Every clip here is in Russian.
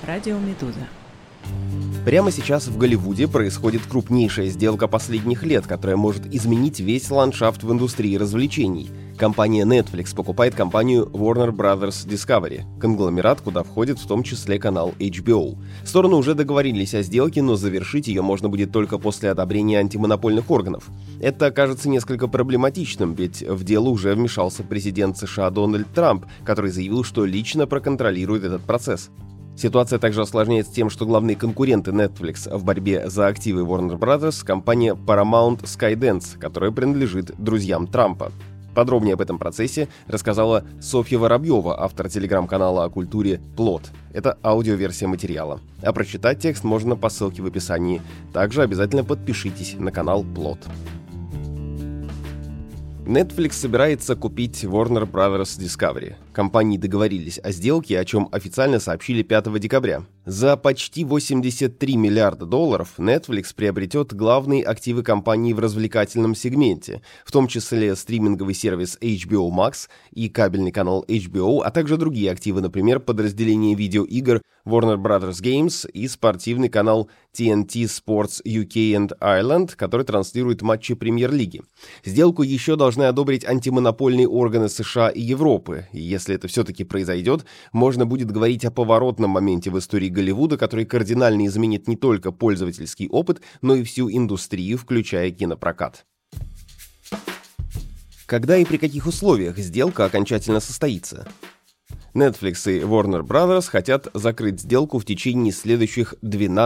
Радио Медуза. Прямо сейчас в Голливуде происходит крупнейшая сделка последних лет, которая может изменить весь ландшафт в индустрии развлечений. Компания Netflix покупает компанию Warner Bros. Discovery, конгломерат, куда входит в том числе канал HBO. Стороны уже договорились о сделке, но завершить ее можно будет только после одобрения антимонопольных органов. Это кажется несколько проблематичным, ведь в дело уже вмешался президент США Дональд Трамп, который заявил, что лично проконтролирует этот процесс. Ситуация также осложняется тем, что главные конкуренты Netflix в борьбе за активы Warner Bros. Компания Paramount Skydance, которая принадлежит друзьям Трампа. Подробнее об этом процессе рассказала Софья Воробьева, автор телеграм-канала о культуре «Плот». Это аудиоверсия материала. А прочитать текст можно по ссылке в описании. Также обязательно подпишитесь на канал «Плот». Netflix собирается купить Warner Bros. Discovery. Компании договорились о сделке, о чем официально сообщили 5 декабря. За почти $83 миллиарда Netflix приобретет главные активы компании в развлекательном сегменте, в том числе стриминговый сервис HBO Max и кабельный канал HBO, а также другие активы, например, подразделение видеоигр Warner Bros. Games и спортивный канал TNT Sports UK and Ireland, который транслирует матчи Премьер-лиги. Сделку еще должны одобрить антимонопольные органы США и Европы, и если это все-таки произойдет, можно будет говорить о поворотном моменте в истории Голливуда, который кардинально изменит не только пользовательский опыт, но и всю индустрию, включая кинопрокат. Когда и при каких условиях сделка окончательно состоится? Netflix и Warner Bros. Хотят закрыть сделку в течение следующих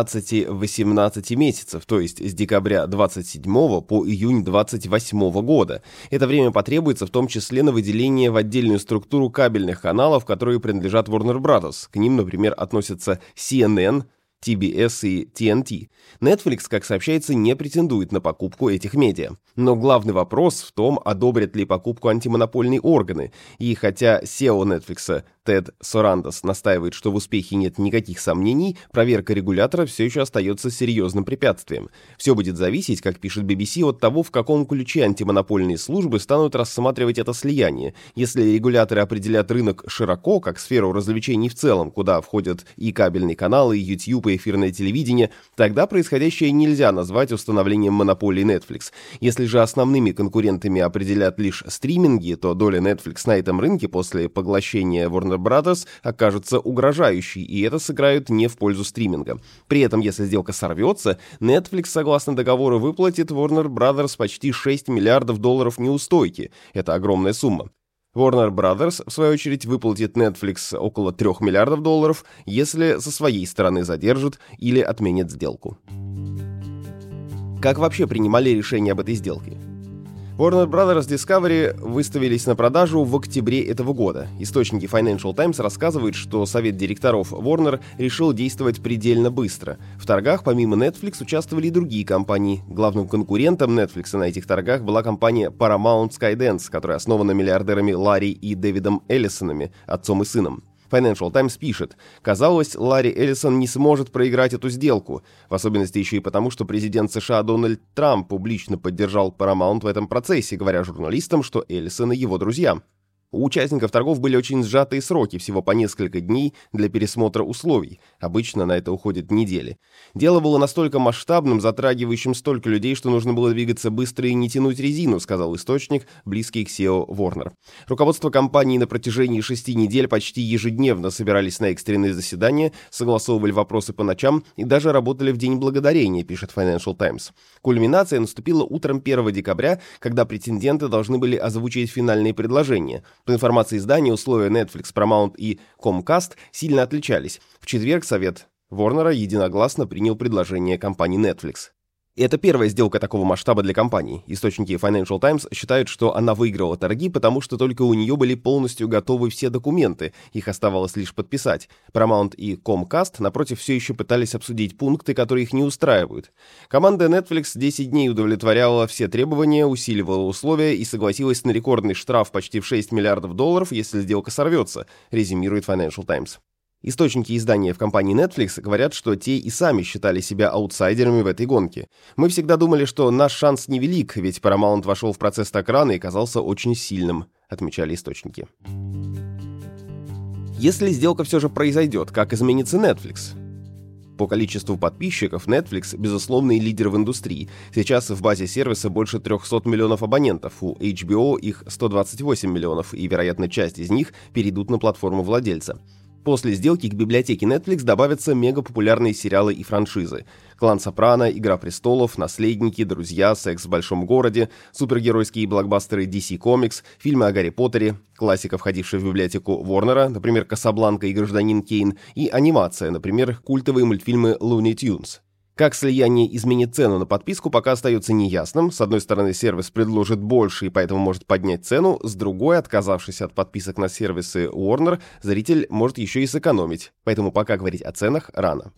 12-18 месяцев, то есть с декабря 27 по июнь 28 года. Это время потребуется в том числе на выделение в отдельную структуру кабельных каналов, которые принадлежат Warner Bros. К ним, например, относятся CNN, TBS и TNT. Netflix, как сообщается, не претендует на покупку этих медиа. Но главный вопрос в том, одобрят ли покупку антимонопольные органы. И хотя SEO Netflix Тед Сорандос настаивает, что в успехе нет никаких сомнений, проверка регулятора все еще остается серьезным препятствием. Все будет зависеть, как пишет BBC, от того, в каком ключе антимонопольные службы станут рассматривать это слияние. Если регуляторы определят рынок широко, как сферу развлечений в целом, куда входят и кабельные каналы, и YouTube, и эфирное телевидение, тогда происходящее нельзя назвать установлением монополии Netflix. Если же основными конкурентами определят лишь стриминги, то доля Netflix на этом рынке после поглощения Warner Bros. Окажется угрожающей, и это сыграет не в пользу стриминга. При этом, если сделка сорвется, Netflix, согласно договору, выплатит Warner Bros. Почти $6 миллиардов неустойки. Это огромная сумма. Warner Bros., в свою очередь, выплатит Netflix около $3 миллиардов, если со своей стороны задержит или отменит сделку. Как вообще принимали решение об этой сделке? Warner Bros. Discovery выставились на продажу в октябре этого года. Источники Financial Times рассказывают, что совет директоров Warner решил действовать предельно быстро. В торгах помимо Netflix участвовали и другие компании. Главным конкурентом Netflix на этих торгах была компания Paramount Skydance, которая основана миллиардерами Ларри и Дэвидом Эллисонами, отцом и сыном. Financial Times пишет: казалось, Ларри Эллисон не сможет проиграть эту сделку, в особенности еще и потому, что президент США Дональд Трамп публично поддержал Paramount в этом процессе, говоря журналистам, что Эллисоны его друзья. У участников торгов были очень сжатые сроки, всего по несколько дней для пересмотра условий. Обычно на это уходят недели. Дело было настолько масштабным, затрагивающим столько людей, что нужно было двигаться быстро и не тянуть резину, сказал источник, близкий к SEO Warner. Руководство компании на протяжении 6 недель почти ежедневно собирались на экстренные заседания, согласовывали вопросы по ночам и даже работали в День Благодарения, пишет Financial Times. Кульминация наступила утром 1 декабря, когда претенденты должны были озвучить финальные предложения. По информации издания, условия Netflix, Paramount и Comcast сильно отличались. В четверг совет Warner единогласно принял предложение компании Netflix. Это первая сделка такого масштаба для компании. Источники Financial Times считают, что она выиграла торги, потому что только у нее были полностью готовы все документы, их оставалось лишь подписать. Paramount и Comcast, напротив, все еще пытались обсудить пункты, которые их не устраивают. Команда Netflix 10 дней удовлетворяла все требования, усиливала условия и согласилась на рекордный штраф почти в $6 миллиардов, если сделка сорвется, резюмирует Financial Times. Источники издания в компании Netflix говорят, что те и сами считали себя аутсайдерами в этой гонке. «Мы всегда думали, что наш шанс невелик, ведь Paramount вошел в процесс так рано и казался очень сильным», отмечали источники. Если сделка все же произойдет, как изменится Netflix? По количеству подписчиков Netflix – безусловный лидер в индустрии. Сейчас в базе сервиса больше 300 миллионов абонентов, у HBO их 128 миллионов, и, вероятно, часть из них перейдут на платформу владельца. После сделки к библиотеке Netflix добавятся мегапопулярные сериалы и франшизы. «Клан Сопрано», «Игра престолов», «Наследники», «Друзья», «Секс в большом городе», супергеройские блокбастеры DC Comics, фильмы о Гарри Поттере, классика, входившая в библиотеку Warner, например, «Касабланка» и «Гражданин Кейн», и анимация, например, культовые мультфильмы Looney Tunes. Как слияние изменит цену на подписку, пока остается неясным. С одной стороны, сервис предложит больше и поэтому может поднять цену, с другой, отказавшись от подписок на сервисы Warner, зритель может еще и сэкономить. Поэтому пока говорить о ценах рано.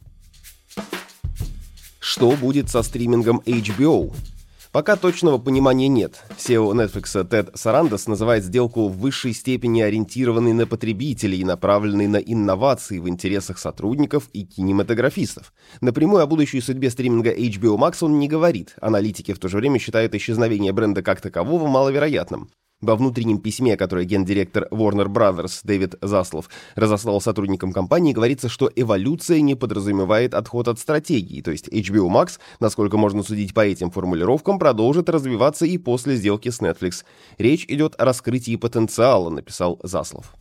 Что будет со стримингом HBO? Пока точного понимания нет. CEO Netflix Тед Сарандос называет сделку в высшей степени ориентированной на потребителей и направленной на инновации в интересах сотрудников и кинематографистов. Напрямую о будущей судьбе стриминга HBO Max он не говорит. Аналитики в то же время считают исчезновение бренда как такового маловероятным. Во внутреннем письме, которое гендиректор Warner Brothers Дэвид Заслов разослал сотрудникам компании, говорится, что эволюция не подразумевает отход от стратегии, то есть HBO Max, насколько можно судить по этим формулировкам, продолжит развиваться и после сделки с Netflix. Речь идет о раскрытии потенциала, написал Заслов.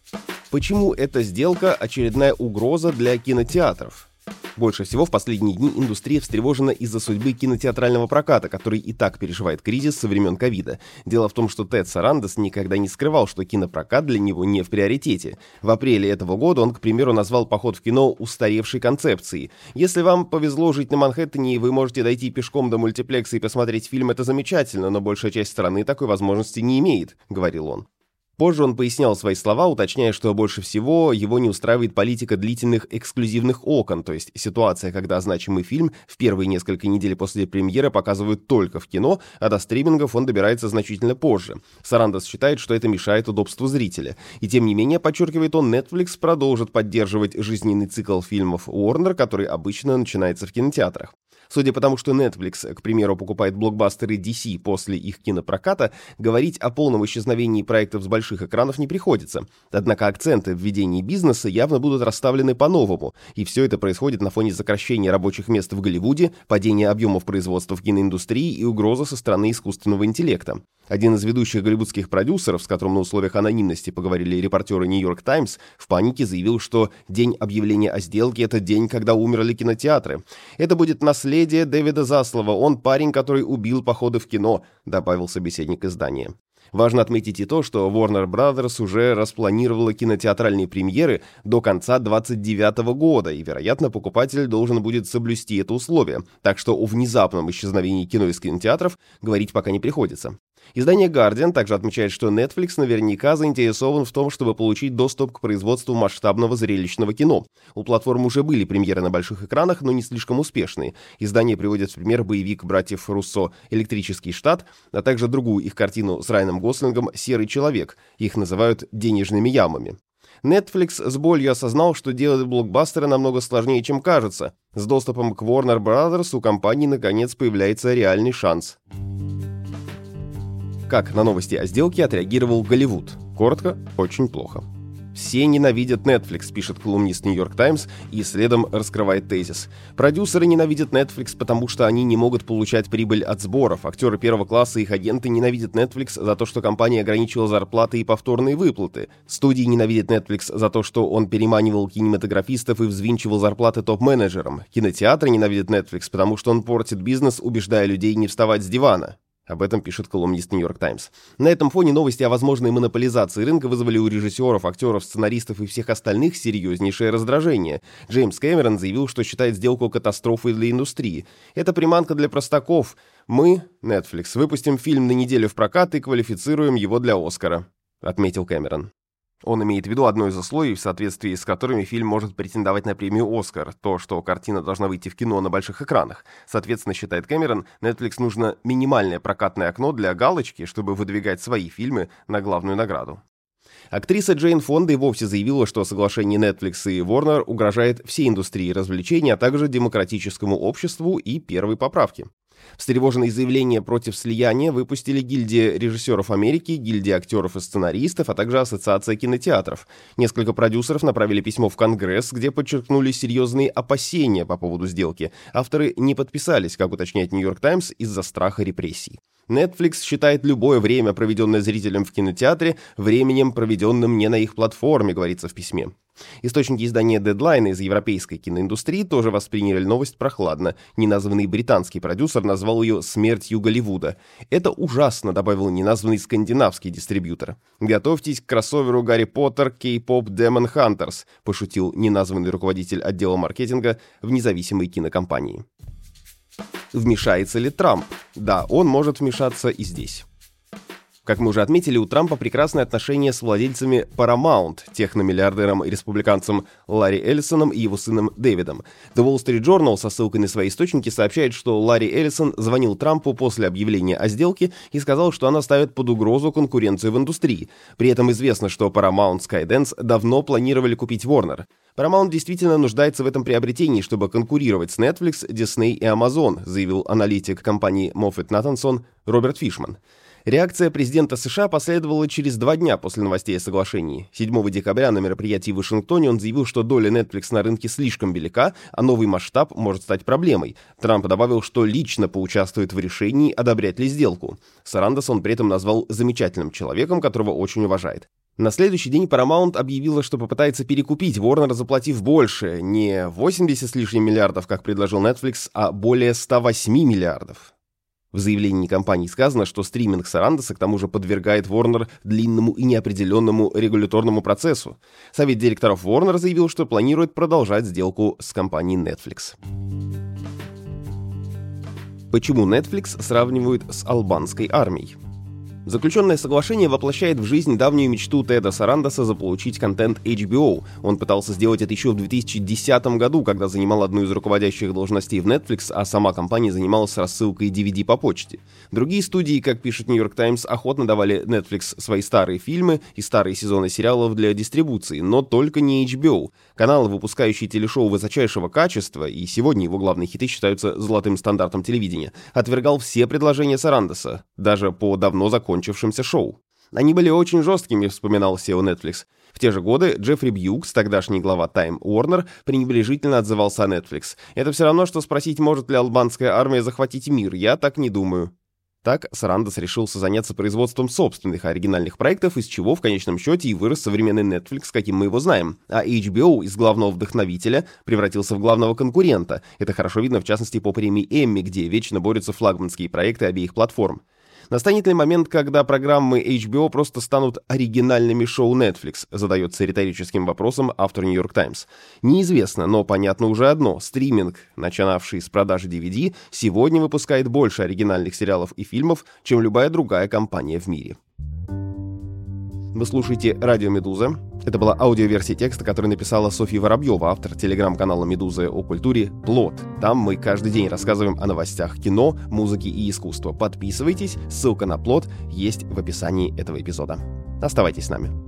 Почему эта сделка очередная угроза для кинотеатров? Больше всего в последние дни индустрия встревожена из-за судьбы кинотеатрального проката, который и так переживает кризис со времен ковида. Дело в том, что Тед Сарандос никогда не скрывал, что кинопрокат для него не в приоритете. В апреле этого года он, к примеру, назвал поход в кино устаревшей концепцией. «Если вам повезло жить на Манхэттене и вы можете дойти пешком до мультиплекса и посмотреть фильм, это замечательно, но большая часть страны такой возможности не имеет», — говорил он. Позже он пояснял свои слова, уточняя, что больше всего его не устраивает политика длительных эксклюзивных окон, то есть ситуация, когда значимый фильм в первые несколько недель после премьеры показывают только в кино, а до стримингов он добирается значительно позже. Сарандос считает, что это мешает удобству зрителя. И тем не менее, подчеркивает он, Netflix продолжит поддерживать жизненный цикл фильмов Warner, который обычно начинается в кинотеатрах. Судя по тому, что Netflix, к примеру, покупает блокбастеры DC после их кинопроката, говорить о полном исчезновении проектов с больших экранов не приходится. Однако акценты в ведении бизнеса явно будут расставлены по-новому, и все это происходит на фоне сокращения рабочих мест в Голливуде, падения объемов производства в киноиндустрии и угрозы со стороны искусственного интеллекта. Один из ведущих голливудских продюсеров, с которым на условиях анонимности поговорили репортеры New York Times, в панике заявил, что день объявления о сделке – это день, когда умерли кинотеатры. «Это будет наследие Дэвида Заслова, он парень, который убил походы в кино», – добавил собеседник издания. Важно отметить и то, что Warner Brothers уже распланировала кинотеатральные премьеры до конца 2029 года, и, вероятно, покупатель должен будет соблюсти это условие, так что о внезапном исчезновении кино из кинотеатров говорить пока не приходится. Издание Guardian также отмечает, что Netflix наверняка заинтересован в том, чтобы получить доступ к производству масштабного зрелищного кино. У платформы уже были премьеры на больших экранах, но не слишком успешные. Издание приводит в пример боевик братьев Руссо «Электрический штат», а также другую их картину с Райаном Гослингом «Серый человек». Их называют «денежными ямами». Netflix с болью осознал, что делать блокбастеры намного сложнее, чем кажется. С доступом к Warner Brothers у компании наконец появляется реальный шанс. Как на новости о сделке отреагировал Голливуд? Коротко, очень плохо. «Все ненавидят Netflix», пишет колумнист New York Times и следом раскрывает тезис. Продюсеры ненавидят Netflix, потому что они не могут получать прибыль от сборов. Актеры первого класса и их агенты ненавидят Netflix за то, что компания ограничила зарплаты и повторные выплаты. Студии ненавидят Netflix за то, что он переманивал кинематографистов и взвинчивал зарплаты топ-менеджерам. Кинотеатры ненавидят Netflix, потому что он портит бизнес, убеждая людей не вставать с дивана. Об этом пишет колумнист New York Times. На этом фоне новости о возможной монополизации рынка вызвали у режиссеров, актеров, сценаристов и всех остальных серьезнейшее раздражение. Джеймс Кэмерон заявил, что считает сделку катастрофой для индустрии. «Это приманка для простаков. Мы, Netflix, выпустим фильм на неделю в прокат и квалифицируем его для Оскара», — отметил Кэмерон. Он имеет в виду одно из условий, в соответствии с которыми фильм может претендовать на премию «Оскар», то, что картина должна выйти в кино на больших экранах. Соответственно, считает Кэмерон, Netflix нужно минимальное прокатное окно для галочки, чтобы выдвигать свои фильмы на главную награду. Актриса Джейн Фонда и вовсе заявила, что соглашение Netflix и Warner угрожает всей индустрии развлечений, а также демократическому обществу и первой поправке. Встревоженные заявления против слияния выпустили гильдия режиссеров Америки, гильдия актеров и сценаристов, а также Ассоциация кинотеатров. Несколько продюсеров направили письмо в Конгресс, где подчеркнули серьезные опасения по поводу сделки. Авторы не подписались, как уточняет Нью-Йорк Таймс, из-за страха репрессий. Netflix считает любое время, проведенное зрителем в кинотеатре, временем, проведенным не на их платформе, говорится в письме. Источники издания Deadline из европейской киноиндустрии тоже восприняли новость прохладно. Неназванный британский продюсер назвал ее «смертью Голливуда». «Это ужасно», — добавил неназванный скандинавский дистрибьютор. «Готовьтесь к кроссоверу Гарри Поттер, Кей-поп, Demon Hunters», — пошутил неназванный руководитель отдела маркетинга в независимой кинокомпании. Вмешается ли Трамп? Да, он может вмешаться и здесь. Как мы уже отметили, у Трампа прекрасные отношения с владельцами Paramount, техномиллиардером и республиканцем Ларри Эллисоном и его сыном Дэвидом. The Wall Street Journal со ссылкой на свои источники сообщает, что Ларри Эллисон звонил Трампу после объявления о сделке и сказал, что она ставит под угрозу конкуренцию в индустрии. При этом известно, что Paramount Skydance давно планировали купить Warner. Paramount действительно нуждается в этом приобретении, чтобы конкурировать с Netflix, Disney и Amazon, заявил аналитик компании Moffett-Nathanson Роберт Фишман. Реакция президента США последовала через 2 дня после новостей о соглашении. 7 декабря на мероприятии в Вашингтоне он заявил, что доля Netflix на рынке слишком велика, а новый масштаб может стать проблемой. Трамп добавил, что лично поучаствует в решении, одобрять ли сделку. Сарандоса он при этом назвал замечательным человеком, которого очень уважает. На следующий день Paramount объявила, что попытается перекупить Warner, заплатив больше, не 80 с лишним миллиардов, как предложил Netflix, а более 108 миллиардов. В заявлении компании сказано, что стриминг Сарандоса к тому же подвергает Warner длинному и неопределенному регуляторному процессу. Совет директоров Warner заявил, что планирует продолжать сделку с компанией Netflix. Почему Netflix сравнивают с албанской армией? Заключенное соглашение воплощает в жизнь давнюю мечту Теда Сарандоса заполучить контент HBO. Он пытался сделать это еще в 2010 году, когда занимал одну из руководящих должностей в Netflix, а сама компания занималась рассылкой DVD по почте. Другие студии, как пишет New York Times, охотно давали Netflix свои старые фильмы и старые сезоны сериалов для дистрибуции, но только не HBO. Канал, выпускающий телешоу высочайшего качества, и сегодня его главные хиты считаются золотым стандартом телевидения, отвергал все предложения Сарандоса, даже по давно закончившемся шоу. Они были очень жесткими, вспоминал SEO Netflix. В те же годы Джеффри Бьюкс, тогдашний глава Time Warner, пренебрежительно отзывался о Netflix. «Это все равно, что спросить, может ли албанская армия захватить мир. Я так не думаю». Так Сарандос решился заняться производством собственных оригинальных проектов, из чего в конечном счете и вырос современный Netflix, каким мы его знаем. А HBO из главного вдохновителя превратился в главного конкурента. Это хорошо видно в частности по премии Эмми, где вечно борются флагманские проекты обеих платформ. Настанет ли момент, когда программы HBO просто станут оригинальными шоу Netflix, задается риторическим вопросом автор New York Times. Неизвестно, но понятно уже одно. Стриминг, начинавший с продажи DVD, сегодня выпускает больше оригинальных сериалов и фильмов, чем любая другая компания в мире. Вы слушаете «Радио Медуза». Это была аудиоверсия текста, который написала Софья Воробьева, автор телеграм-канала «Медуза» о культуре «Плот». Там мы каждый день рассказываем о новостях кино, музыки и искусства. Подписывайтесь, ссылка на «Плот» есть в описании этого эпизода. Оставайтесь с нами.